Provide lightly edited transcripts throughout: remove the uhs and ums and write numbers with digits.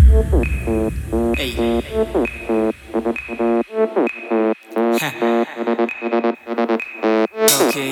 Эй. Окей.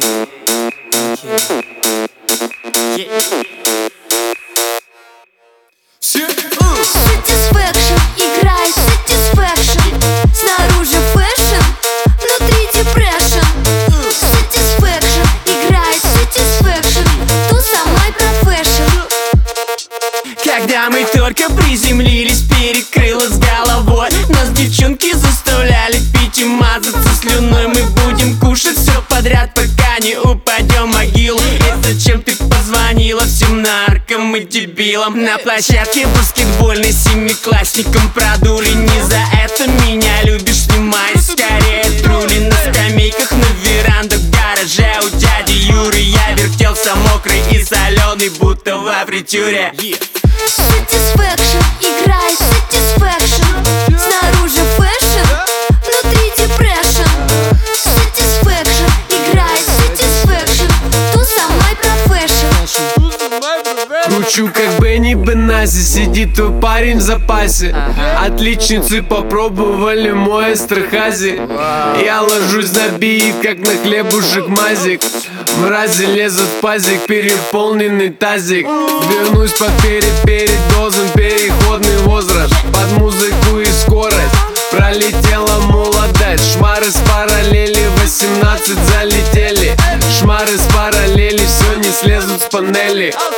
Satisfaction, играй Satisfaction. Снаружи фэшн, внутри депрессион. Satisfaction, играй Satisfaction. Тут со мной профессион. Когда мы только приземлились, перекрыло с головой. Нас девчонки заставляли пить и мазаться слюной. Мы будем кушать все подряд, пока не упадем в могилу. И зачем ты позвонила всем наркам и дебилам? На площадке баскетбольной семиклассникам продули. Не за это меня любишь, снимай скорее трули. На скамейках, на верандах, в гараже у дяди Юры я вертелся мокрый и соленый, будто в фритюре. Satisfaction, играй Satisfaction. Снаружи фэшн, внутри депрессион. Satisfaction, играй Satisfaction. Тут со мной профессион. Кручу как Бенни Бенаси, сидит твой парень в запасе. Отличницы попробовали мой эстрахази. Я ложусь на бит, как на хлебушек мазик. Мрази лезут в пазик, переполненный тазик. Вернусь под передозом, переходный возраст. Под музыку и скорость пролетела молодость. Шмары с параллели, 18 залетели. Шмары с параллели, все не слезут с панели.